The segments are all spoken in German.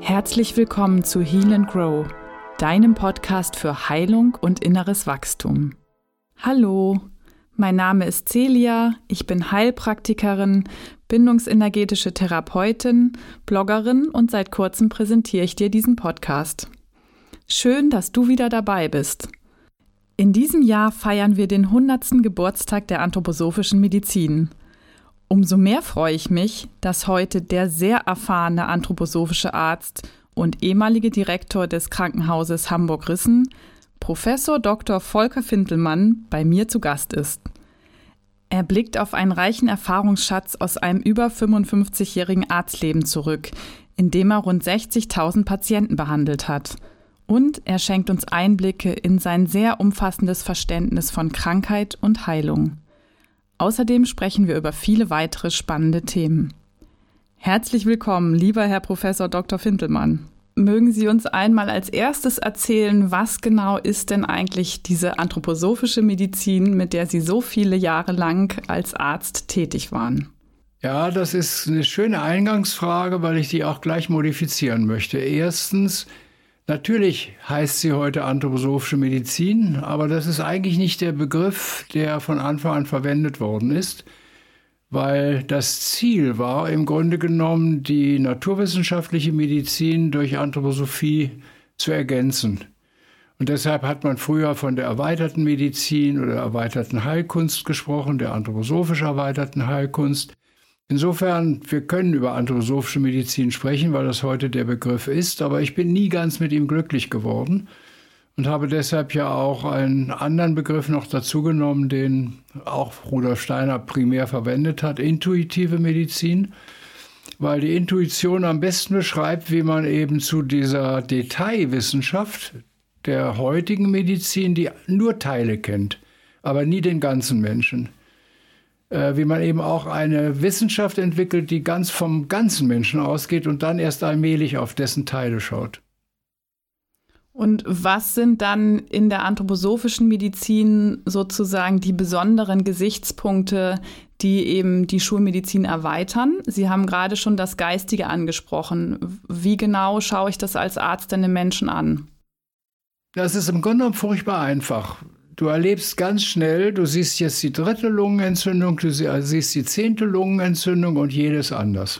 Herzlich willkommen zu Heal and Grow, deinem Podcast für Heilung und inneres Wachstum. Hallo, mein Name ist Celia, ich bin Heilpraktikerin, bindungsenergetische Therapeutin, Bloggerin und seit kurzem präsentiere ich dir diesen Podcast. Schön, dass du wieder dabei bist. In diesem Jahr feiern wir den 100. Geburtstag der anthroposophischen Medizin. Umso mehr freue ich mich, dass heute der sehr erfahrene anthroposophische Arzt und ehemalige Direktor des Krankenhauses Hamburg-Rissen, Professor Dr. Volker Fintelmann, bei mir zu Gast ist. Er blickt auf einen reichen Erfahrungsschatz aus einem über 55-jährigen Arztleben zurück, in dem er rund 60.000 Patienten behandelt hat. Und er schenkt uns Einblicke in sein sehr umfassendes Verständnis von Krankheit und Heilung. Außerdem sprechen wir über viele weitere spannende Themen. Herzlich willkommen, lieber Herr Professor Dr. Fintelmann. Mögen Sie uns einmal als erstes erzählen, was genau ist denn eigentlich diese anthroposophische Medizin, mit der Sie so viele Jahre lang als Arzt tätig waren? Ja, das ist eine schöne Eingangsfrage, weil ich die auch gleich modifizieren möchte. Erstens, natürlich heißt sie heute anthroposophische Medizin, aber das ist eigentlich nicht der Begriff, der von Anfang an verwendet worden ist, weil das Ziel war im Grunde genommen, die naturwissenschaftliche Medizin durch Anthroposophie zu ergänzen. Und deshalb hat man früher von der erweiterten Medizin oder erweiterten Heilkunst gesprochen, der anthroposophisch erweiterten Heilkunst. Insofern, wir können über anthroposophische Medizin sprechen, weil das heute der Begriff ist, aber ich bin nie ganz mit ihm glücklich geworden und habe deshalb ja auch einen anderen Begriff noch dazu genommen, den auch Rudolf Steiner primär verwendet hat, intuitive Medizin, weil die Intuition am besten beschreibt, wie man eben zu dieser Detailwissenschaft der heutigen Medizin, die nur Teile kennt, aber nie den ganzen Menschen, wie man eben auch eine Wissenschaft entwickelt, die ganz vom ganzen Menschen ausgeht und dann erst allmählich auf dessen Teile schaut. Und was sind dann in der anthroposophischen Medizin sozusagen die besonderen Gesichtspunkte, die eben die Schulmedizin erweitern? Sie haben gerade schon das Geistige angesprochen. Wie genau schaue ich das als Arzt denn den Menschen an? Das ist im Grunde genommen furchtbar einfach. Du erlebst ganz schnell, du siehst jetzt die 3. Lungenentzündung, du siehst die 10. Lungenentzündung und jedes anders.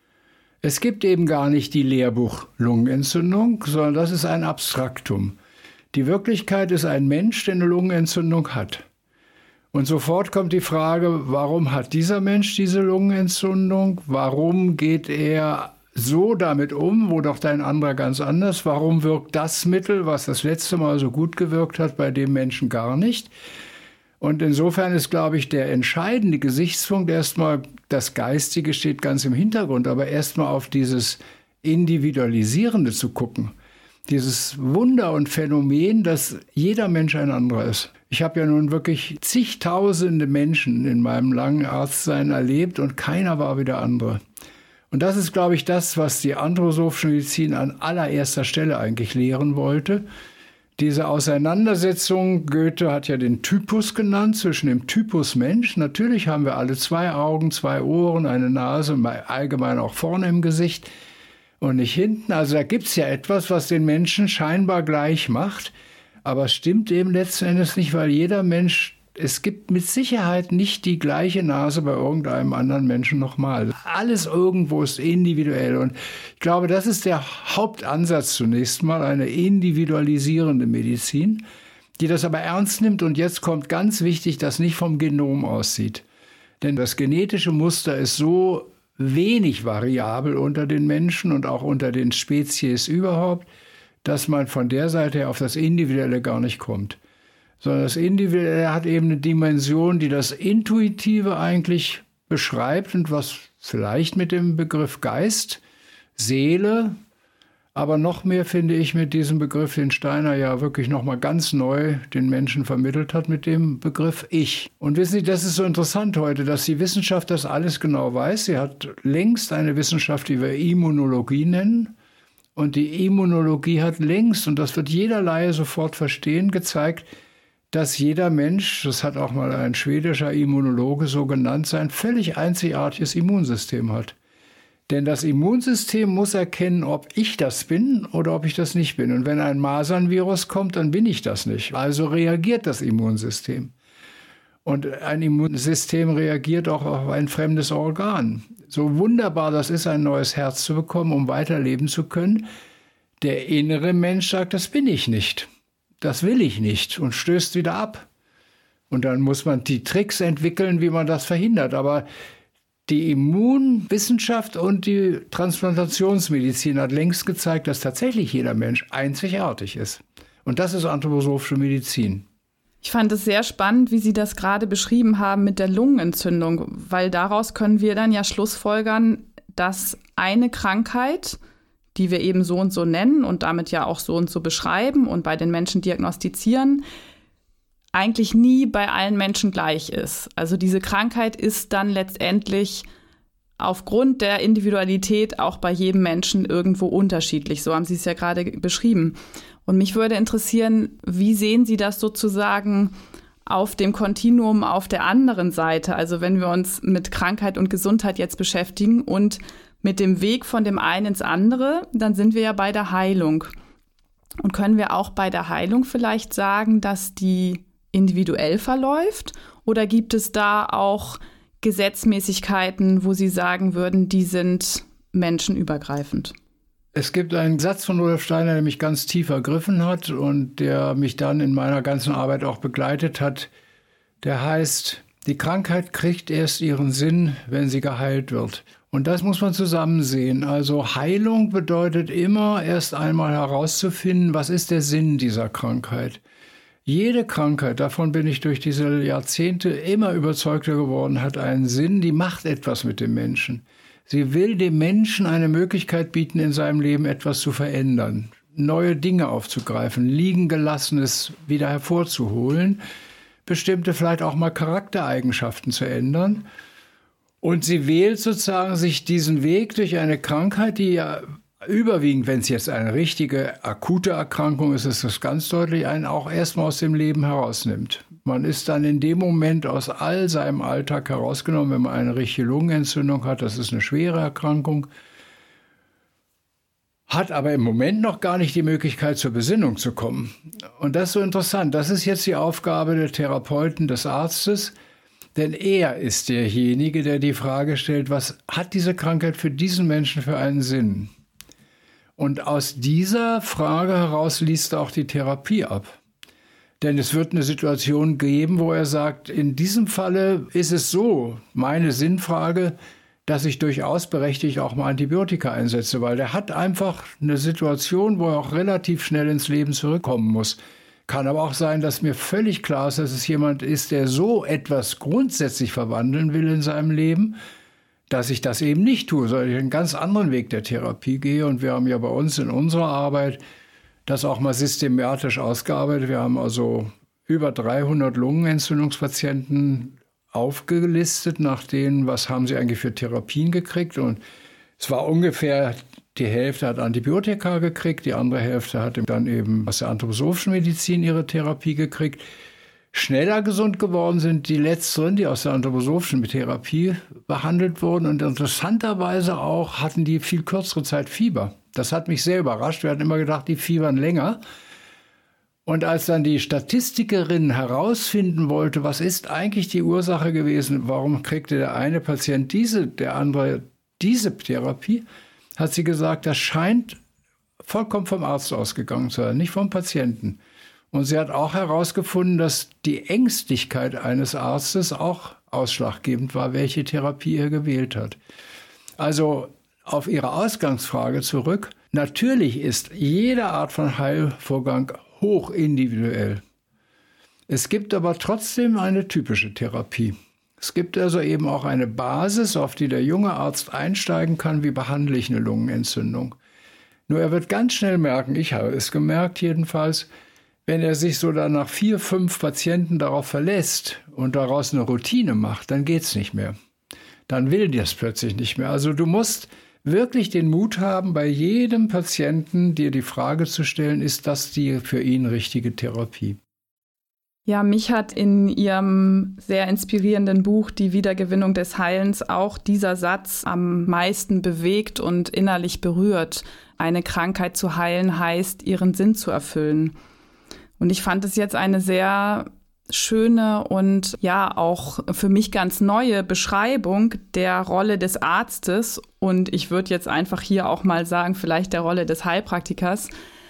Es gibt eben gar nicht die Lehrbuch-Lungenentzündung, sondern das ist ein Abstraktum. Die Wirklichkeit ist ein Mensch, der eine Lungenentzündung hat. Und sofort kommt die Frage, warum hat dieser Mensch diese Lungenentzündung? Warum geht er so damit um, wo doch dein anderer ganz anders? Warum wirkt das Mittel, was das letzte Mal so gut gewirkt hat, bei dem Menschen gar nicht? Und insofern ist, glaube ich, der entscheidende Gesichtspunkt erstmal, das Geistige steht ganz im Hintergrund, aber erstmal auf dieses Individualisierende zu gucken. Dieses Wunder und Phänomen, dass jeder Mensch ein anderer ist. Ich habe ja nun wirklich zigtausende Menschen in meinem langen Arztsein erlebt und keiner war wie der andere. Und das ist, glaube ich, das, was die anthroposophische Medizin an allererster Stelle eigentlich lehren wollte. Diese Auseinandersetzung, Goethe hat ja den Typus genannt, zwischen dem Typus Mensch. Natürlich haben wir alle 2 Augen, 2 Ohren, eine Nase, allgemein auch vorne im Gesicht und nicht hinten. Also da gibt es ja etwas, was den Menschen scheinbar gleich macht. Aber es stimmt eben letzten Endes nicht, weil jeder Mensch, es gibt mit Sicherheit nicht die gleiche Nase bei irgendeinem anderen Menschen nochmal. Alles irgendwo ist individuell. Und ich glaube, das ist der Hauptansatz zunächst mal, eine individualisierende Medizin, die das aber ernst nimmt. Und jetzt kommt ganz wichtig, dass nicht vom Genom aussieht. Denn das genetische Muster ist so wenig variabel unter den Menschen und auch unter den Spezies überhaupt, dass man von der Seite her auf das Individuelle gar nicht kommt. Sondern das Individuelle hat eben eine Dimension, die das Intuitive eigentlich beschreibt und was vielleicht mit dem Begriff Geist, Seele, aber noch mehr finde ich mit diesem Begriff, den Steiner ja wirklich nochmal ganz neu den Menschen vermittelt hat, mit dem Begriff Ich. Und wissen Sie, das ist so interessant heute, dass die Wissenschaft das alles genau weiß. Sie hat längst eine Wissenschaft, die wir Immunologie nennen. Und die Immunologie hat längst, und das wird jeder Laie sofort verstehen, gezeigt, dass jeder Mensch, das hat auch mal ein schwedischer Immunologe so genannt, sein völlig einzigartiges Immunsystem hat. Denn das Immunsystem muss erkennen, ob ich das bin oder ob ich das nicht bin. Und wenn ein Masernvirus kommt, dann bin ich das nicht. Also reagiert das Immunsystem. Und ein Immunsystem reagiert auch auf ein fremdes Organ. So wunderbar das ist, ein neues Herz zu bekommen, um weiterleben zu können. Der innere Mensch sagt, das bin ich nicht. Das will ich nicht und stößt wieder ab. Und dann muss man die Tricks entwickeln, wie man das verhindert. Aber die Immunwissenschaft und die Transplantationsmedizin hat längst gezeigt, dass tatsächlich jeder Mensch einzigartig ist. Und das ist anthroposophische Medizin. Ich fand es sehr spannend, wie Sie das gerade beschrieben haben mit der Lungenentzündung, weil daraus können wir dann ja schlussfolgern, dass eine Krankheit, die wir eben so und so nennen und damit ja auch so und so beschreiben und bei den Menschen diagnostizieren, eigentlich nie bei allen Menschen gleich ist. Also diese Krankheit ist dann letztendlich aufgrund der Individualität auch bei jedem Menschen irgendwo unterschiedlich. So haben Sie es ja gerade beschrieben. Und mich würde interessieren, wie sehen Sie das sozusagen auf dem Kontinuum auf der anderen Seite? Also wenn wir uns mit Krankheit und Gesundheit jetzt beschäftigen und mit dem Weg von dem einen ins andere, dann sind wir ja bei der Heilung. Und können wir auch bei der Heilung vielleicht sagen, dass die individuell verläuft? Oder gibt es da auch Gesetzmäßigkeiten, wo Sie sagen würden, die sind menschenübergreifend? Es gibt einen Satz von Rudolf Steiner, der mich ganz tief ergriffen hat und der mich dann in meiner ganzen Arbeit auch begleitet hat. Der heißt, die Krankheit kriegt erst ihren Sinn, wenn sie geheilt wird. Und das muss man zusammen sehen. Also Heilung bedeutet immer erst einmal herauszufinden, was ist der Sinn dieser Krankheit. Jede Krankheit, davon bin ich durch diese Jahrzehnte immer überzeugter geworden, hat einen Sinn, die macht etwas mit dem Menschen. Sie will dem Menschen eine Möglichkeit bieten, in seinem Leben etwas zu verändern, neue Dinge aufzugreifen, Liegengelassenes wieder hervorzuholen, bestimmte vielleicht auch mal Charaktereigenschaften zu ändern. Und sie wählt sozusagen sich diesen Weg durch eine Krankheit, die ja überwiegend, wenn es jetzt eine richtige akute Erkrankung ist, ist das ganz deutlich, einen auch erstmal aus dem Leben herausnimmt. Man ist dann in dem Moment aus all seinem Alltag herausgenommen, wenn man eine richtige Lungenentzündung hat. Das ist eine schwere Erkrankung. Hat aber im Moment noch gar nicht die Möglichkeit, zur Besinnung zu kommen. Und das ist so interessant. Das ist jetzt die Aufgabe der Therapeuten, des Arztes. Denn er ist derjenige, der die Frage stellt, was hat diese Krankheit für diesen Menschen für einen Sinn? Und aus dieser Frage heraus liest er auch die Therapie ab. Denn es wird eine Situation geben, wo er sagt, in diesem Falle ist es so, meine Sinnfrage, dass ich durchaus berechtigt auch mal Antibiotika einsetze, weil der hat einfach eine Situation, wo er auch relativ schnell ins Leben zurückkommen muss. Kann aber auch sein, dass mir völlig klar ist, dass es jemand ist, der so etwas grundsätzlich verwandeln will in seinem Leben, dass ich das eben nicht tue, sondern ich einen ganz anderen Weg der Therapie gehe. Und wir haben ja bei uns in unserer Arbeit das auch mal systematisch ausgearbeitet. Wir haben also über 300 Lungenentzündungspatienten aufgelistet, nach denen, was haben sie eigentlich für Therapien gekriegt. Und es war ungefähr, die Hälfte hat Antibiotika gekriegt, die andere Hälfte hat dann eben aus der anthroposophischen Medizin ihre Therapie gekriegt. Schneller gesund geworden sind die Letzteren, die aus der anthroposophischen Therapie behandelt wurden. Und interessanterweise auch hatten die viel kürzere Zeit Fieber. Das hat mich sehr überrascht. Wir hatten immer gedacht, die fiebern länger. Und als dann die Statistikerin herausfinden wollte, was ist eigentlich die Ursache gewesen, warum kriegte der eine Patient diese, der andere diese Therapie, hat sie gesagt, das scheint vollkommen vom Arzt ausgegangen zu sein, nicht vom Patienten. Und sie hat auch herausgefunden, dass die Ängstlichkeit eines Arztes auch ausschlaggebend war, welche Therapie er gewählt hat. Also auf Ihre Ausgangsfrage zurück. Natürlich ist jede Art von Heilvorgang hoch individuell. Es gibt aber trotzdem eine typische Therapie. Es gibt also eben auch eine Basis, auf die der junge Arzt einsteigen kann, wie behandle ich eine Lungenentzündung. Nur er wird ganz schnell merken, ich habe es gemerkt jedenfalls, wenn er sich so dann nach 4, 5 Patienten darauf verlässt und daraus eine Routine macht, dann geht's nicht mehr. Dann will das plötzlich nicht mehr. Also du musst wirklich den Mut haben, bei jedem Patienten dir die Frage zu stellen, ist das die für ihn richtige Therapie? Ja, mich hat in Ihrem sehr inspirierenden Buch Die Wiedergewinnung des Heilens auch dieser Satz am meisten bewegt und innerlich berührt. Eine Krankheit zu heilen heißt, ihren Sinn zu erfüllen. Und ich fand es jetzt eine sehr schöne und ja auch für mich ganz neue Beschreibung der Rolle des Arztes und ich würde jetzt einfach hier auch mal sagen, vielleicht der Rolle des Heilpraktikers,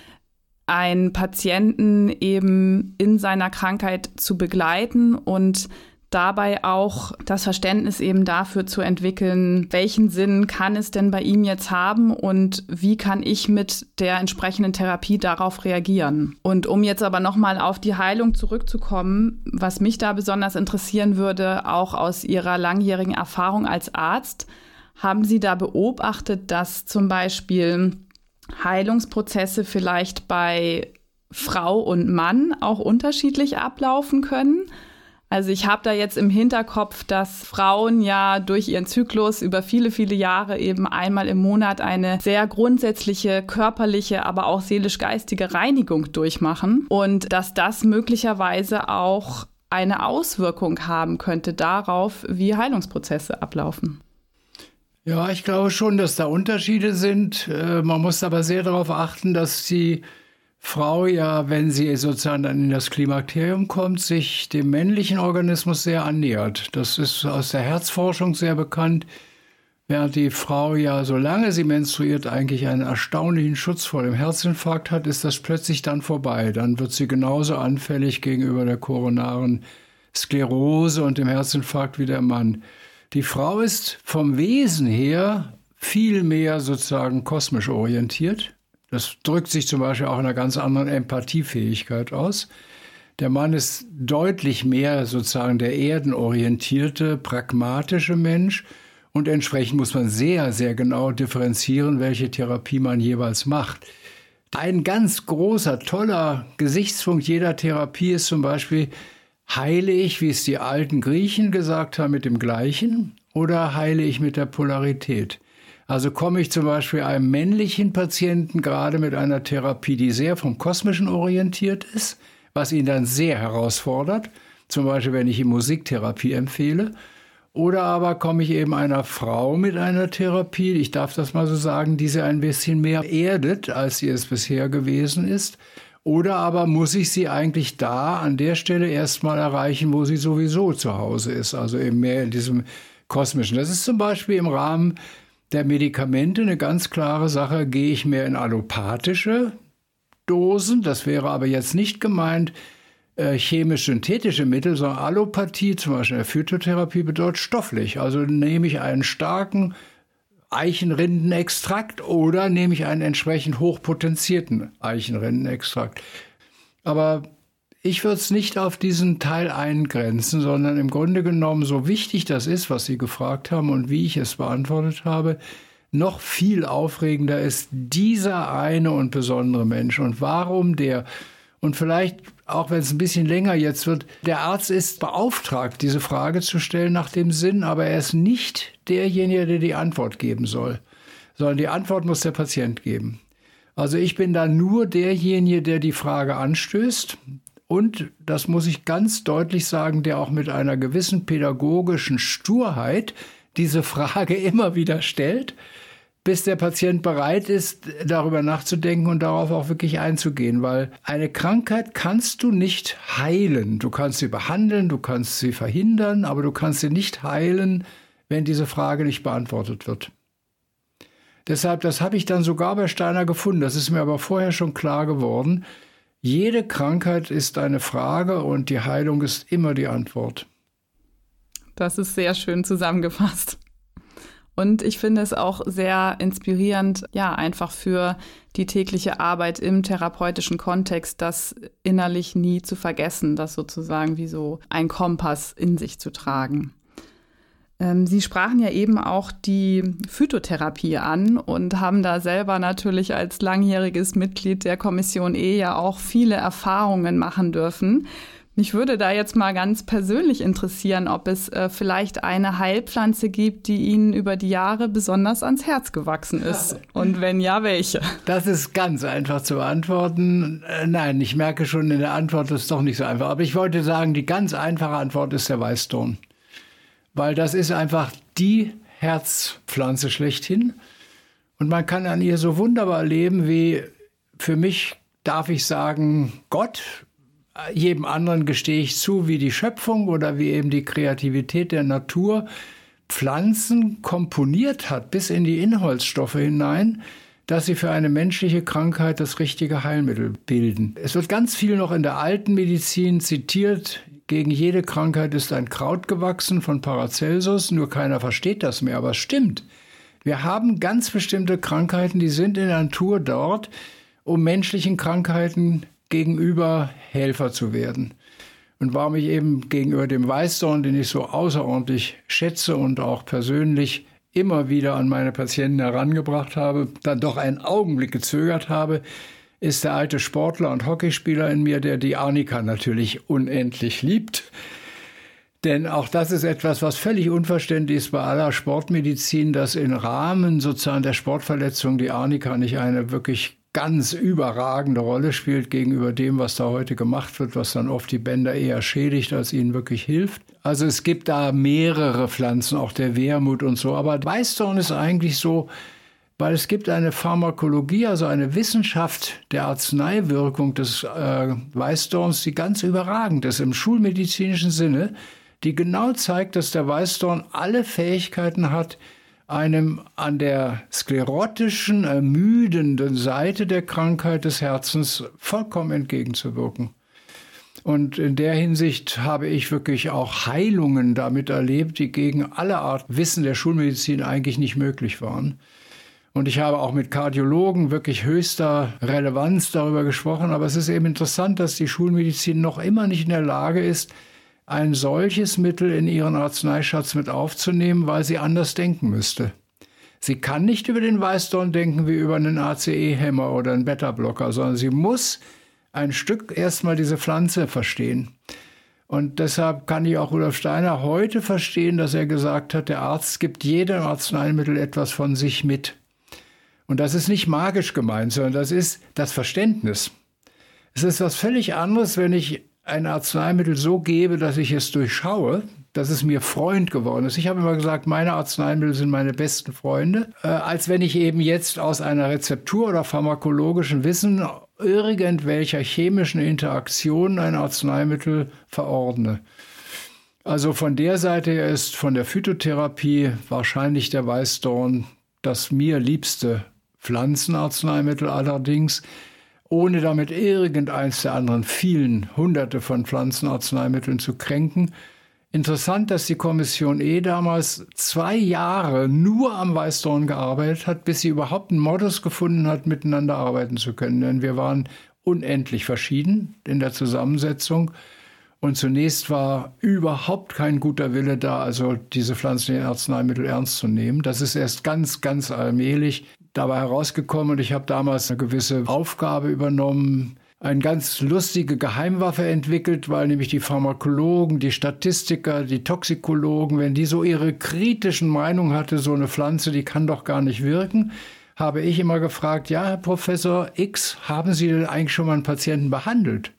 einen Patienten eben in seiner Krankheit zu begleiten und dabei auch das Verständnis eben dafür zu entwickeln, welchen Sinn kann es denn bei ihm jetzt haben und wie kann ich mit der entsprechenden Therapie darauf reagieren. Und um jetzt aber nochmal auf die Heilung zurückzukommen, was mich da besonders interessieren würde, auch aus Ihrer langjährigen Erfahrung als Arzt, haben Sie da beobachtet, dass zum Beispiel Heilungsprozesse vielleicht bei Frau und Mann auch unterschiedlich ablaufen können? Also ich habe da jetzt im Hinterkopf, dass Frauen ja durch ihren Zyklus über viele, viele Jahre eben einmal im Monat eine sehr grundsätzliche körperliche, aber auch seelisch-geistige Reinigung durchmachen und dass das möglicherweise auch eine Auswirkung haben könnte darauf, wie Heilungsprozesse ablaufen. Ja, ich glaube schon, dass da Unterschiede sind. Man muss aber sehr darauf achten, dass die Frau ja, wenn sie sozusagen dann in das Klimakterium kommt, sich dem männlichen Organismus sehr annähert. Das ist aus der Herzforschung sehr bekannt. Während die Frau ja, solange sie menstruiert, eigentlich einen erstaunlichen Schutz vor dem Herzinfarkt hat, ist das plötzlich dann vorbei. Dann wird sie genauso anfällig gegenüber der koronaren Sklerose und dem Herzinfarkt wie der Mann. Die Frau ist vom Wesen her viel mehr sozusagen kosmisch orientiert. Das drückt sich zum Beispiel auch in einer ganz anderen Empathiefähigkeit aus. Der Mann ist deutlich mehr sozusagen der erdenorientierte, pragmatische Mensch. Und entsprechend muss man sehr, sehr genau differenzieren, welche Therapie man jeweils macht. Ein ganz großer, toller Gesichtspunkt jeder Therapie ist zum Beispiel, heile ich, wie es die alten Griechen gesagt haben, mit dem Gleichen oder heile ich mit der Polarität? Also komme ich zum Beispiel einem männlichen Patienten gerade mit einer Therapie, die sehr vom Kosmischen orientiert ist, was ihn dann sehr herausfordert, zum Beispiel wenn ich ihm Musiktherapie empfehle, oder aber komme ich eben einer Frau mit einer Therapie, ich darf das mal so sagen, die sie ein bisschen mehr erdet, als sie es bisher gewesen ist. Oder aber muss ich sie eigentlich da an der Stelle erstmal erreichen, wo sie sowieso zu Hause ist, also eben mehr in diesem Kosmischen. Das ist zum Beispiel im Rahmen der Medikamente eine ganz klare Sache, gehe ich mehr in allopathische Dosen, das wäre aber jetzt nicht gemeint chemisch-synthetische Mittel, sondern Allopathie, zum Beispiel in der Phytotherapie, bedeutet stofflich. Also nehme ich einen starken Eichenrindenextrakt oder nehme ich einen entsprechend hochpotenzierten Eichenrindenextrakt. Aber ich würde es nicht auf diesen Teil eingrenzen, sondern im Grunde genommen, so wichtig das ist, was Sie gefragt haben und wie ich es beantwortet habe, noch viel aufregender ist dieser eine und besondere Mensch. Und warum der? Und vielleicht, auch wenn es ein bisschen länger jetzt wird, der Arzt ist beauftragt, diese Frage zu stellen nach dem Sinn, aber er ist nicht derjenige, der die Antwort geben soll, sondern die Antwort muss der Patient geben. Also ich bin da nur derjenige, der die Frage anstößt und, das muss ich ganz deutlich sagen, der auch mit einer gewissen pädagogischen Sturheit diese Frage immer wieder stellt, bis der Patient bereit ist, darüber nachzudenken und darauf auch wirklich einzugehen. Weil eine Krankheit kannst du nicht heilen. Du kannst sie behandeln, du kannst sie verhindern, aber du kannst sie nicht heilen, wenn diese Frage nicht beantwortet wird. Deshalb, das habe ich dann sogar bei Steiner gefunden. Das ist mir aber vorher schon klar geworden. Jede Krankheit ist eine Frage und die Heilung ist immer die Antwort. Das ist sehr schön zusammengefasst. Und ich finde es auch sehr inspirierend, ja, einfach für die tägliche Arbeit im therapeutischen Kontext, das innerlich nie zu vergessen, das sozusagen wie so ein Kompass in sich zu tragen. Sie sprachen ja eben auch die Phytotherapie an und haben da selber natürlich als langjähriges Mitglied der Kommission E ja auch viele Erfahrungen machen dürfen. Mich würde da jetzt mal ganz persönlich interessieren, ob es vielleicht eine Heilpflanze gibt, die Ihnen über die Jahre besonders ans Herz gewachsen ist. Und wenn ja, welche? Das ist ganz einfach zu beantworten. Nein, ich merke schon in der Antwort, das ist doch nicht so einfach. Aber ich wollte sagen, die ganz einfache Antwort ist der Weißdorn. Weil das ist einfach die Herzpflanze schlechthin. Und man kann an ihr so wunderbar leben, wie für mich, darf ich sagen, Gott. Jedem anderen gestehe ich zu, wie die Schöpfung oder wie eben die Kreativität der Natur Pflanzen komponiert hat, bis in die Inhaltsstoffe hinein, dass sie für eine menschliche Krankheit das richtige Heilmittel bilden. Es wird ganz viel noch in der alten Medizin zitiert. Gegen jede Krankheit ist ein Kraut gewachsen von Paracelsus, nur keiner versteht das mehr, aber es stimmt. Wir haben ganz bestimmte Krankheiten, die sind in der Natur dort, um menschlichen Krankheiten gegenüber Helfer zu werden. Und warum ich eben gegenüber dem Weißdorn, den ich so außerordentlich schätze und auch persönlich immer wieder an meine Patienten herangebracht habe, dann doch einen Augenblick gezögert habe, ist der alte Sportler und Hockeyspieler in mir, der die Arnika natürlich unendlich liebt. Denn auch das ist etwas, was völlig unverständlich ist bei aller Sportmedizin, dass im Rahmen sozusagen der Sportverletzung die Arnika nicht eine wirklich ganz überragende Rolle spielt gegenüber dem, was da heute gemacht wird, was dann oft die Bänder eher schädigt, als ihnen wirklich hilft. Also es gibt da mehrere Pflanzen, auch der Wermut und so. Aber Weißdorn ist eigentlich so, weil es gibt eine Pharmakologie, also eine Wissenschaft der Arzneiwirkung des Weißdorns, die ganz überragend ist im schulmedizinischen Sinne, die genau zeigt, dass der Weißdorn alle Fähigkeiten hat, einem an der sklerotischen, ermüdenden Seite der Krankheit des Herzens vollkommen entgegenzuwirken. Und in der Hinsicht habe ich wirklich auch Heilungen damit erlebt, die gegen alle Art Wissen der Schulmedizin eigentlich nicht möglich waren. Und ich habe auch mit Kardiologen wirklich höchster Relevanz darüber gesprochen. Aber es ist eben interessant, dass die Schulmedizin noch immer nicht in der Lage ist, ein solches Mittel in ihren Arzneischatz mit aufzunehmen, weil sie anders denken müsste. Sie kann nicht über den Weißdorn denken wie über einen ACE-Hämmer oder einen Beta-Blocker, sondern sie muss ein Stück erstmal diese Pflanze verstehen. Und deshalb kann ich auch Rudolf Steiner heute verstehen, dass er gesagt hat, der Arzt gibt jedem Arzneimittel etwas von sich mit. Und das ist nicht magisch gemeint, sondern das ist das Verständnis. Es ist was völlig anderes, wenn ich ein Arzneimittel so gebe, dass ich es durchschaue, dass es mir Freund geworden ist. Ich habe immer gesagt, meine Arzneimittel sind meine besten Freunde, als wenn ich eben jetzt aus einer Rezeptur oder pharmakologischen Wissen irgendwelcher chemischen Interaktionen ein Arzneimittel verordne. Also von der Seite her ist von der Phytotherapie wahrscheinlich der Weißdorn das mir liebste Pflanzenarzneimittel, allerdings ohne damit irgendeins der anderen vielen Hunderte von Pflanzenarzneimitteln zu kränken. Interessant, dass die Kommission damals 2 Jahre nur am Weißdorn gearbeitet hat, bis sie überhaupt einen Modus gefunden hat, miteinander arbeiten zu können. Denn wir waren unendlich verschieden in der Zusammensetzung. Und zunächst war überhaupt kein guter Wille da, also diese pflanzlichen Arzneimittel ernst zu nehmen. Das ist erst ganz, ganz allmählich dabei herausgekommen. Und ich habe damals eine gewisse Aufgabe übernommen, eine ganz lustige Geheimwaffe entwickelt, weil nämlich die Pharmakologen, die Statistiker, die Toxikologen, wenn die so ihre kritischen Meinungen hatte, so eine Pflanze, die kann doch gar nicht wirken, habe ich immer gefragt, ja, Herr Professor X, haben Sie denn eigentlich schon mal einen Patienten behandelt?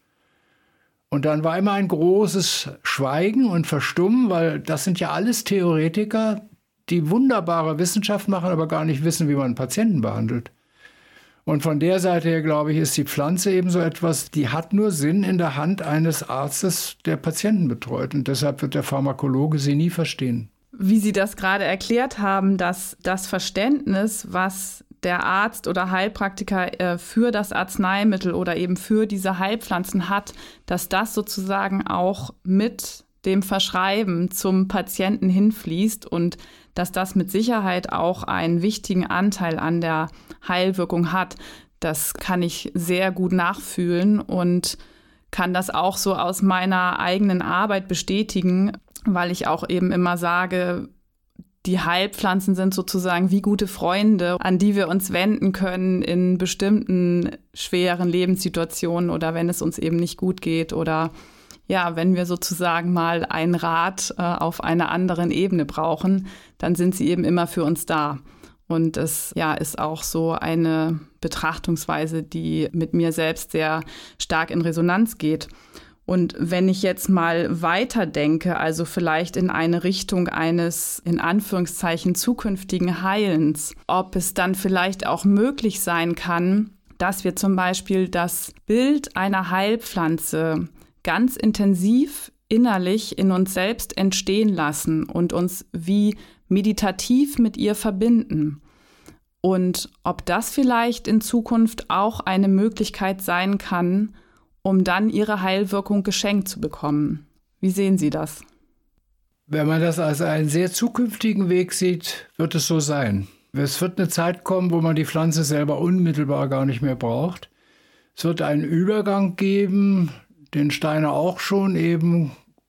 Und dann war immer ein großes Schweigen und Verstummen, weil das sind ja alles Theoretiker, die wunderbare Wissenschaft machen, aber gar nicht wissen, wie man einen Patienten behandelt. Und von der Seite her, glaube ich, ist die Pflanze eben so etwas, die hat nur Sinn in der Hand eines Arztes, der Patienten betreut. Und deshalb wird der Pharmakologe sie nie verstehen. Wie Sie das gerade erklärt haben, dass das Verständnis, was der Arzt oder Heilpraktiker für das Arzneimittel oder eben für diese Heilpflanzen hat, dass das sozusagen auch mit dem Verschreiben zum Patienten hinfließt und dass das mit Sicherheit auch einen wichtigen Anteil an der Heilwirkung hat. Das kann ich sehr gut nachfühlen und kann das auch so aus meiner eigenen Arbeit bestätigen, weil ich auch eben immer sage, die Heilpflanzen sind sozusagen wie gute Freunde, an die wir uns wenden können in bestimmten schweren Lebenssituationen oder wenn es uns eben nicht gut geht oder wenn wir sozusagen mal einen Rat auf einer anderen Ebene brauchen, dann sind sie eben immer für uns da. Und es ist auch so eine Betrachtungsweise, die mit mir selbst sehr stark in Resonanz geht. Und wenn ich jetzt mal weiterdenke, also vielleicht in eine Richtung eines, in Anführungszeichen, zukünftigen Heilens, ob es dann vielleicht auch möglich sein kann, dass wir zum Beispiel das Bild einer Heilpflanze ganz intensiv innerlich in uns selbst entstehen lassen und uns wie meditativ mit ihr verbinden. Und ob das vielleicht in Zukunft auch eine Möglichkeit sein kann, um dann ihre Heilwirkung geschenkt zu bekommen. Wie sehen Sie das? Wenn man das als einen sehr zukünftigen Weg sieht, wird es so sein. Es wird eine Zeit kommen, wo man die Pflanze selber unmittelbar gar nicht mehr braucht. Es wird einen Übergang geben, den Steiner auch schon eben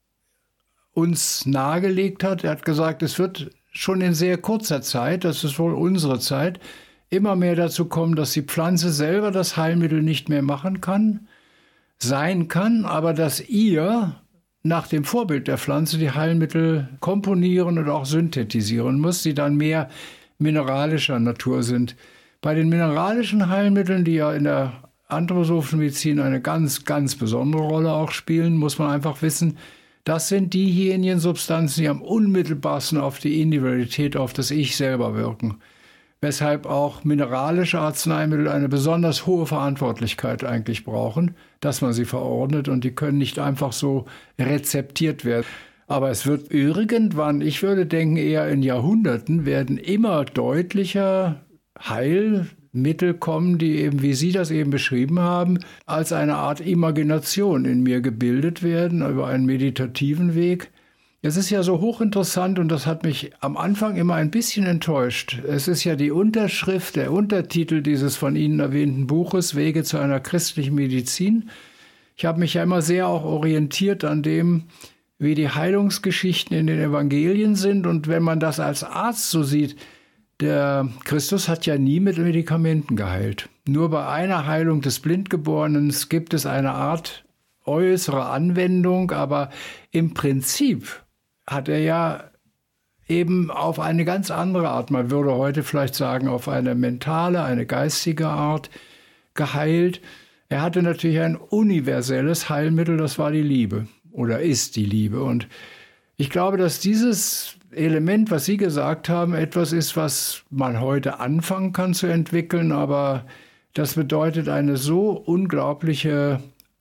uns nahegelegt hat. Er hat gesagt, es wird schon in sehr kurzer Zeit, das ist wohl unsere Zeit, immer mehr dazu kommen, dass die Pflanze selber das Heilmittel nicht mehr machen kann, sein kann, aber dass ihr nach dem Vorbild der Pflanze die Heilmittel komponieren und auch synthetisieren muss, die dann mehr mineralischer Natur sind. Bei den mineralischen Heilmitteln, die ja in der anthroposophischen Medizin eine ganz, ganz besondere Rolle auch spielen, muss man einfach wissen, das sind diejenigen Substanzen, die am unmittelbarsten auf die Individualität, auf das Ich selber wirken. Weshalb auch mineralische Arzneimittel eine besonders hohe Verantwortlichkeit eigentlich brauchen, dass man sie verordnet, und die können nicht einfach so rezeptiert werden. Aber es wird irgendwann, ich würde denken eher in Jahrhunderten, werden immer deutlicher Heilmittel kommen, die eben, wie Sie das eben beschrieben haben, als eine Art Imagination in mir gebildet werden über einen meditativen Weg. Es ist ja so hochinteressant, und das hat mich am Anfang immer ein bisschen enttäuscht. Es ist ja die Unterschrift, der Untertitel dieses von Ihnen erwähnten Buches, Wege zu einer christlichen Medizin. Ich habe mich ja immer sehr auch orientiert an dem, wie die Heilungsgeschichten in den Evangelien sind. Und wenn man das als Arzt so sieht, der Christus hat ja nie mit Medikamenten geheilt. Nur bei einer Heilung des Blindgeborenen gibt es eine Art äußere Anwendung, aber im Prinzip hat er ja eben auf eine ganz andere Art, man würde heute vielleicht sagen, auf eine mentale, eine geistige Art geheilt. Er hatte natürlich ein universelles Heilmittel, das war die Liebe oder ist die Liebe. Und ich glaube, dass dieses Element, was Sie gesagt haben, etwas ist, was man heute anfangen kann zu entwickeln, aber das bedeutet eine so unglaubliche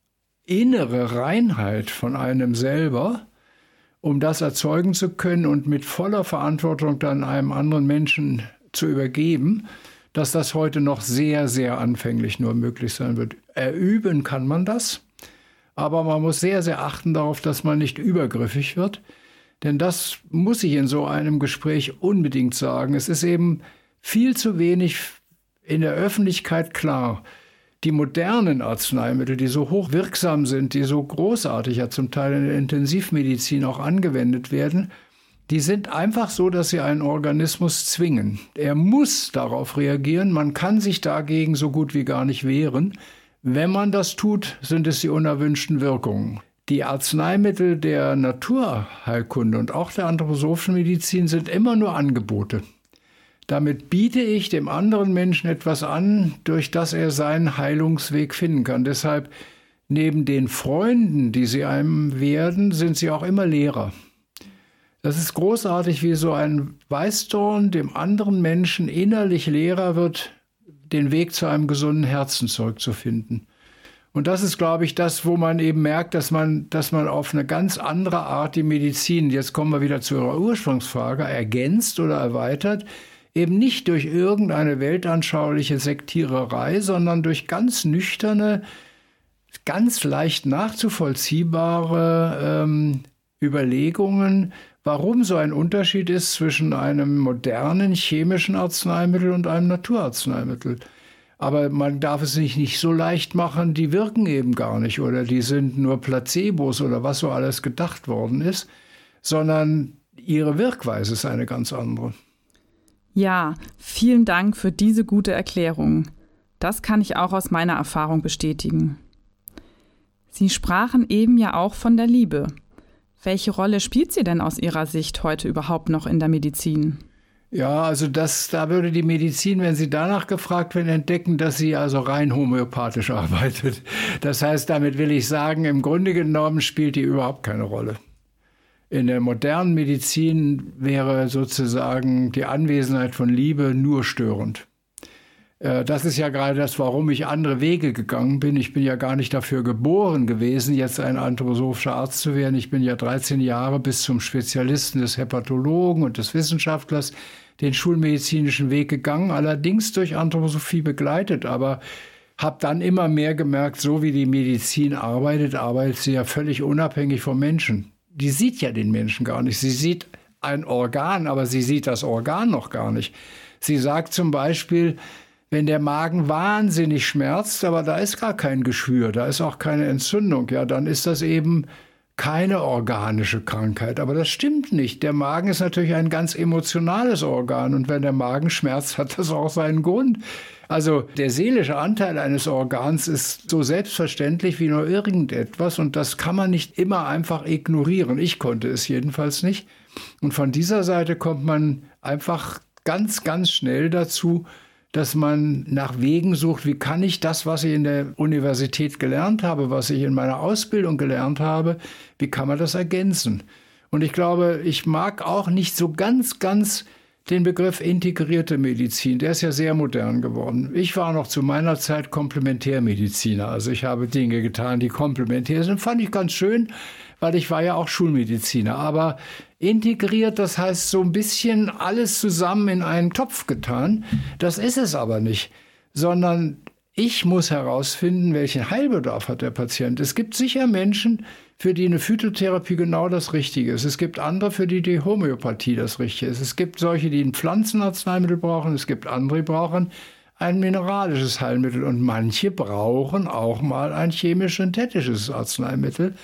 innere Reinheit von einem selber, um das erzeugen zu können und mit voller Verantwortung dann einem anderen Menschen zu übergeben, dass das heute noch sehr, sehr anfänglich nur möglich sein wird. Erüben kann man das, aber man muss sehr, sehr achten darauf, dass man nicht übergriffig wird. Denn das muss ich in so einem Gespräch unbedingt sagen. Es ist eben viel zu wenig in der Öffentlichkeit klar. Die modernen Arzneimittel, die so hochwirksam sind, die so großartig ja zum Teil in der Intensivmedizin auch angewendet werden, die sind einfach so, dass sie einen Organismus zwingen. Er muss darauf reagieren. Man kann sich dagegen so gut wie gar nicht wehren. Wenn man das tut, sind es die unerwünschten Wirkungen. Die Arzneimittel der Naturheilkunde und auch der anthroposophischen Medizin sind immer nur Angebote. Damit biete ich dem anderen Menschen etwas an, durch das er seinen Heilungsweg finden kann. Deshalb, neben den Freunden, die sie einem werden, sind sie auch immer Lehrer. Das ist großartig, wie so ein Weißdorn dem anderen Menschen innerlich Lehrer wird, den Weg zu einem gesunden Herzen zurückzufinden. Und das ist, glaube ich, das, wo man eben merkt, dass man auf eine ganz andere Art die Medizin, jetzt kommen wir wieder zu Ihrer Ursprungsfrage, ergänzt oder erweitert, eben nicht durch irgendeine weltanschauliche Sektiererei, sondern durch ganz nüchterne, ganz leicht nachzuvollziehbare Überlegungen, warum so ein Unterschied ist zwischen einem modernen chemischen Arzneimittel und einem Naturarzneimittel. Aber man darf es sich nicht so leicht machen, die wirken eben gar nicht oder die sind nur Placebos oder was so alles gedacht worden ist, sondern ihre Wirkweise ist eine ganz andere. Ja, vielen Dank für diese gute Erklärung. Das kann ich auch aus meiner Erfahrung bestätigen. Sie sprachen eben ja auch von der Liebe. Welche Rolle spielt sie denn aus Ihrer Sicht heute überhaupt noch in der Medizin? Ja, also da würde die Medizin, wenn sie danach gefragt wird, entdecken, dass sie also rein homöopathisch arbeitet. Das heißt, damit will ich sagen, im Grunde genommen spielt die überhaupt keine Rolle. In der modernen Medizin wäre sozusagen die Anwesenheit von Liebe nur störend. Das ist ja gerade das, warum ich andere Wege gegangen bin. Ich bin ja gar nicht dafür geboren gewesen, jetzt ein anthroposophischer Arzt zu werden. Ich bin ja 13 Jahre bis zum Spezialisten des Hepatologen und des Wissenschaftlers den schulmedizinischen Weg gegangen, allerdings durch Anthroposophie begleitet. Aber habe dann immer mehr gemerkt, so wie die Medizin arbeitet sie ja völlig unabhängig vom Menschen. Die sieht ja den Menschen gar nicht. Sie sieht ein Organ, aber sie sieht das Organ noch gar nicht. Sie sagt zum Beispiel, wenn der Magen wahnsinnig schmerzt, aber da ist gar kein Geschwür, da ist auch keine Entzündung, ja, dann ist das eben keine organische Krankheit. Aber das stimmt nicht. Der Magen ist natürlich ein ganz emotionales Organ und wenn der Magen schmerzt, hat das auch seinen Grund. Also der seelische Anteil eines Organs ist so selbstverständlich wie nur irgendetwas und das kann man nicht immer einfach ignorieren. Ich konnte es jedenfalls nicht. Und von dieser Seite kommt man einfach ganz, ganz schnell dazu, dass man nach Wegen sucht, wie kann ich das, was ich in der Universität gelernt habe, was ich in meiner Ausbildung gelernt habe, wie kann man das ergänzen? Und ich glaube, ich mag auch nicht so ganz den Begriff integrierte Medizin. Der ist ja sehr modern geworden. Ich war noch zu meiner Zeit Komplementärmediziner. Also ich habe Dinge getan, die komplementär sind. Fand ich ganz schön, weil ich war ja auch Schulmediziner. Aber integriert, das heißt so ein bisschen alles zusammen in einen Topf getan. Das ist es aber nicht, sondern ich muss herausfinden, welchen Heilbedarf hat der Patient. Es gibt sicher Menschen, für die eine Phytotherapie genau das Richtige ist. Es gibt andere, für die die Homöopathie das Richtige ist. Es gibt solche, die ein Pflanzenarzneimittel brauchen. Es gibt andere, die brauchen ein mineralisches Heilmittel. Und manche brauchen auch mal ein chemisch-synthetisches Arzneimittel.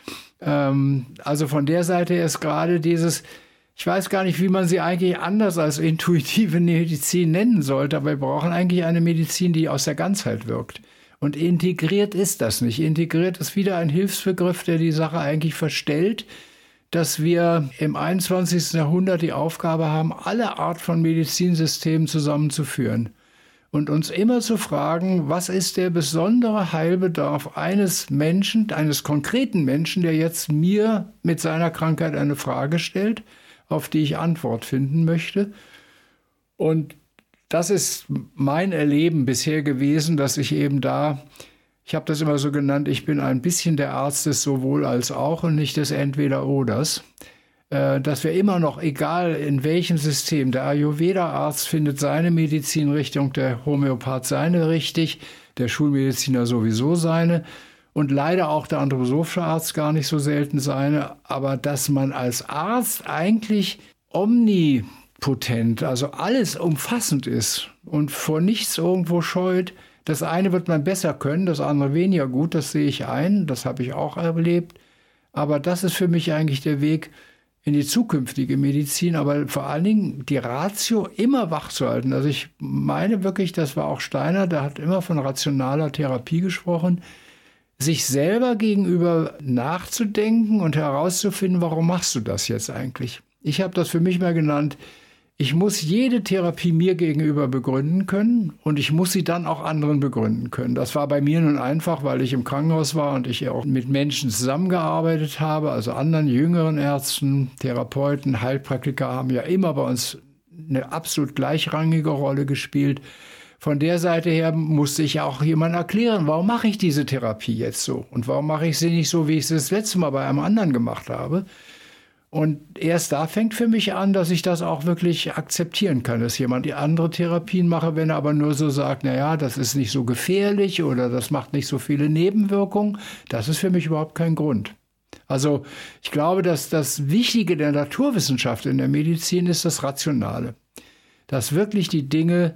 Also von der Seite ist gerade dieses, ich weiß gar nicht, wie man sie eigentlich anders als intuitive Medizin nennen sollte, aber wir brauchen eigentlich eine Medizin, die aus der Ganzheit wirkt. Und integriert ist das nicht. Integriert ist wieder ein Hilfsbegriff, der die Sache eigentlich verstellt, dass wir im 21. Jahrhundert die Aufgabe haben, alle Art von Medizinsystemen zusammenzuführen. Und uns immer zu fragen, was ist der besondere Heilbedarf eines Menschen, eines konkreten Menschen, der jetzt mir mit seiner Krankheit eine Frage stellt, auf die ich Antwort finden möchte. Und das ist mein Erleben bisher gewesen, dass ich eben ich habe das immer so genannt, ich bin ein bisschen der Arzt des sowohl als auch und nicht des Entweder-Oders. Dass wir immer noch, egal in welchem System, der Ayurveda-Arzt findet seine Medizinrichtung, der Homöopath seine richtig, der Schulmediziner sowieso seine und leider auch der anthroposophische Arzt gar nicht so selten seine, aber dass man als Arzt eigentlich omnipotent, also alles umfassend ist und vor nichts irgendwo scheut. Das eine wird man besser können, das andere weniger gut, das sehe ich ein, das habe ich auch erlebt, aber das ist für mich eigentlich der Weg in die zukünftige Medizin, aber vor allen Dingen die Ratio immer wach zu halten. Also ich meine wirklich, das war auch Steiner, der hat immer von rationaler Therapie gesprochen, sich selber gegenüber nachzudenken und herauszufinden, warum machst du das jetzt eigentlich? Ich habe das für mich mal genannt, ich muss jede Therapie mir gegenüber begründen können und ich muss sie dann auch anderen begründen können. Das war bei mir nun einfach, weil ich im Krankenhaus war und ich auch mit Menschen zusammengearbeitet habe, also anderen jüngeren Ärzten, Therapeuten, Heilpraktiker haben ja immer bei uns eine absolut gleichrangige Rolle gespielt. Von der Seite her musste ich auch jemandem erklären, warum mache ich diese Therapie jetzt so und warum mache ich sie nicht so, wie ich sie das letzte Mal bei einem anderen gemacht habe. Und erst da fängt für mich an, dass ich das auch wirklich akzeptieren kann, dass jemand die andere Therapien mache, wenn er aber nur so sagt, naja, das ist nicht so gefährlich oder das macht nicht so viele Nebenwirkungen. Das ist für mich überhaupt kein Grund. Also ich glaube, dass das Wichtige der Naturwissenschaft in der Medizin ist das Rationale. Dass wirklich die Dinge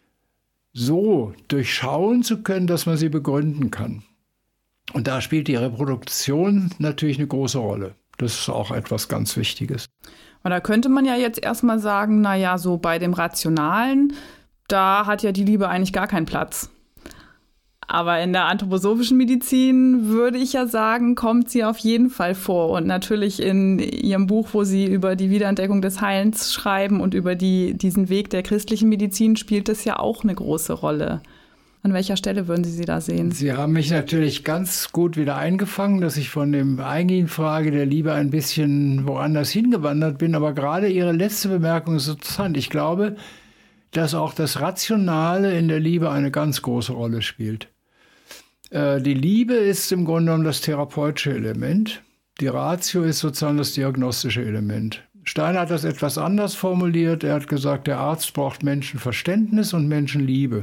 so durchschauen zu können, dass man sie begründen kann. Und da spielt die Reproduktion natürlich eine große Rolle. Das ist auch etwas ganz Wichtiges. Und da könnte man ja jetzt erstmal sagen, naja, so bei dem Rationalen, da hat ja die Liebe eigentlich gar keinen Platz. Aber in der anthroposophischen Medizin würde ich ja sagen, kommt sie auf jeden Fall vor. Und natürlich in ihrem Buch, wo sie über die Wiederentdeckung des Heilens schreiben und über diesen Weg der christlichen Medizin, spielt es ja auch eine große Rolle. An welcher Stelle würden Sie da sehen? Sie haben mich natürlich ganz gut wieder eingefangen, dass ich von dem eigentlichen Frage der Liebe ein bisschen woanders hingewandert bin. Aber gerade Ihre letzte Bemerkung ist interessant. Ich glaube, dass auch das Rationale in der Liebe eine ganz große Rolle spielt. Die Liebe ist im Grunde genommen das therapeutische Element. Die Ratio ist sozusagen das diagnostische Element. Steiner hat das etwas anders formuliert. Er hat gesagt, der Arzt braucht Menschenverständnis und Menschenliebe.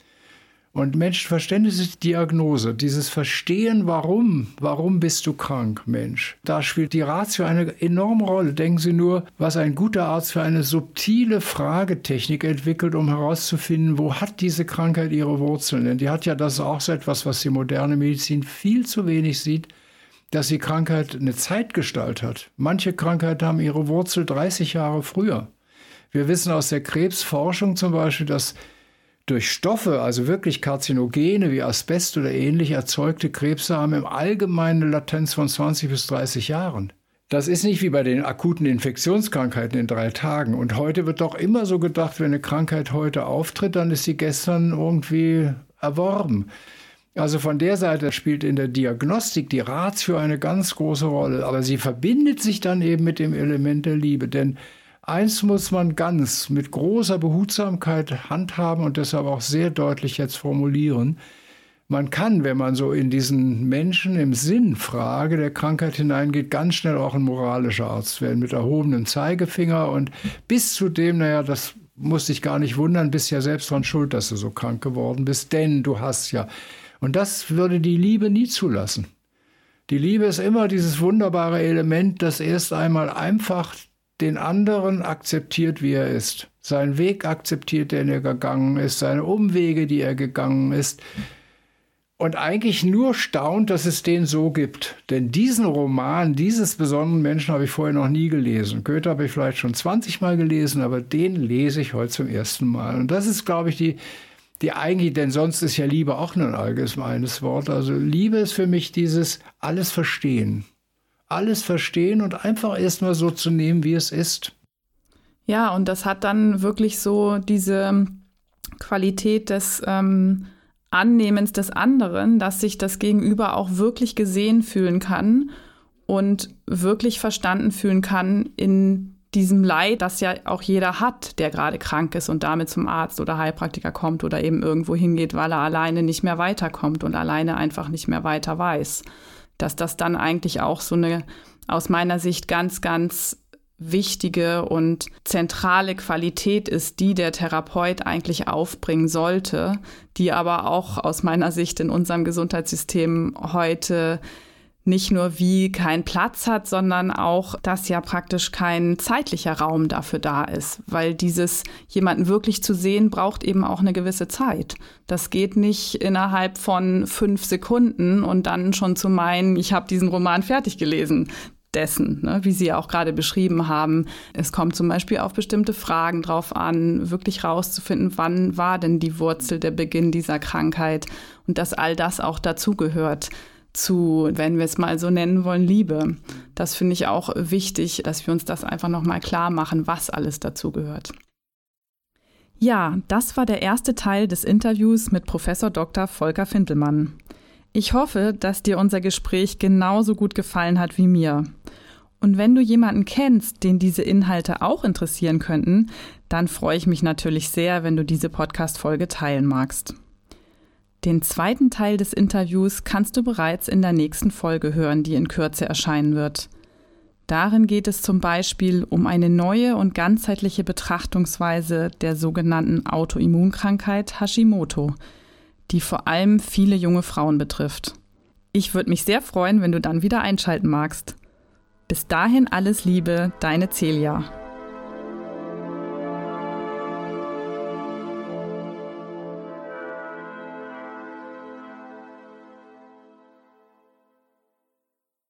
Und Menschenverständnis ist die Diagnose, dieses Verstehen, warum bist du krank, Mensch. Da spielt die Ratio eine enorme Rolle. Denken Sie nur, was ein guter Arzt für eine subtile Fragetechnik entwickelt, um herauszufinden, wo hat diese Krankheit ihre Wurzeln. Denn die hat ja, das ist auch so etwas, was die moderne Medizin viel zu wenig sieht, dass die Krankheit eine Zeitgestalt hat. Manche Krankheiten haben ihre Wurzel 30 Jahre früher. Wir wissen aus der Krebsforschung zum Beispiel, dass durch Stoffe, also wirklich Karzinogene wie Asbest oder ähnlich erzeugte Krebse haben im Allgemeinen eine Latenz von 20 bis 30 Jahren. Das ist nicht wie bei den akuten Infektionskrankheiten in 3 Tagen. Und heute wird doch immer so gedacht, wenn eine Krankheit heute auftritt, dann ist sie gestern irgendwie erworben. Also von der Seite spielt in der Diagnostik die Ratio eine ganz große Rolle. Aber sie verbindet sich dann eben mit dem Element der Liebe. Denn eins muss man mit großer Behutsamkeit handhaben und deshalb auch sehr deutlich jetzt formulieren. Man kann, wenn man so in diesen Menschen im Sinnfrage der Krankheit hineingeht, ganz schnell auch ein moralischer Arzt werden mit erhobenem Zeigefinger und bis zu dem, das musst dich gar nicht wundern, bist ja selbst dran schuld, dass du so krank geworden bist, denn du hast ja. Und das würde die Liebe nie zulassen. Die Liebe ist immer dieses wunderbare Element, das erst einmal einfach den anderen akzeptiert, wie er ist. Seinen Weg akzeptiert, den er gegangen ist, seine Umwege, die er gegangen ist. Und eigentlich nur staunt, dass es den so gibt. Denn diesen Roman, dieses besonderen Menschen habe ich vorher noch nie gelesen. Goethe habe ich vielleicht schon 20 Mal gelesen, aber den lese ich heute zum ersten Mal. Und das ist, glaube ich, die eigentlich, denn sonst ist ja Liebe auch nur ein allgemeines Wort. Also Liebe ist für mich dieses alles verstehen. Alles verstehen und einfach erstmal so zu nehmen, wie es ist. Ja, und das hat dann wirklich so diese Qualität des Annehmens des anderen, dass sich das Gegenüber auch wirklich gesehen fühlen kann und wirklich verstanden fühlen kann in diesem Leid, das ja auch jeder hat, der gerade krank ist und damit zum Arzt oder Heilpraktiker kommt oder eben irgendwo hingeht, weil er alleine nicht mehr weiterkommt und alleine einfach nicht mehr weiter weiß. Dass das dann eigentlich auch so eine, aus meiner Sicht, ganz, ganz wichtige und zentrale Qualität ist, die der Therapeut eigentlich aufbringen sollte, die aber auch aus meiner Sicht in unserem Gesundheitssystem heute nicht nur wie keinen Platz hat, sondern auch, dass ja praktisch kein zeitlicher Raum dafür da ist, weil dieses jemanden wirklich zu sehen, braucht eben auch eine gewisse Zeit. Das geht nicht innerhalb von 5 Sekunden und dann schon zu meinen, ich habe diesen Roman fertig gelesen. Dessen, wie Sie auch gerade beschrieben haben. Es kommt zum Beispiel auf bestimmte Fragen drauf an, wirklich rauszufinden, wann war denn die Wurzel, der Beginn dieser Krankheit und dass all das auch dazugehört zu, wenn wir es mal so nennen wollen, Liebe. Das finde ich auch wichtig, dass wir uns das einfach nochmal klar machen, was alles dazugehört. Ja, das war der erste Teil des Interviews mit Professor Dr. Volker Fintelmann. Ich hoffe, dass dir unser Gespräch genauso gut gefallen hat wie mir. Und wenn du jemanden kennst, den diese Inhalte auch interessieren könnten, dann freue ich mich natürlich sehr, wenn du diese Podcast-Folge teilen magst. Den zweiten Teil des Interviews kannst du bereits in der nächsten Folge hören, die in Kürze erscheinen wird. Darin geht es zum Beispiel um eine neue und ganzheitliche Betrachtungsweise der sogenannten Autoimmunkrankheit Hashimoto, die vor allem viele junge Frauen betrifft. Ich würde mich sehr freuen, wenn du dann wieder einschalten magst. Bis dahin alles Liebe, deine Celia.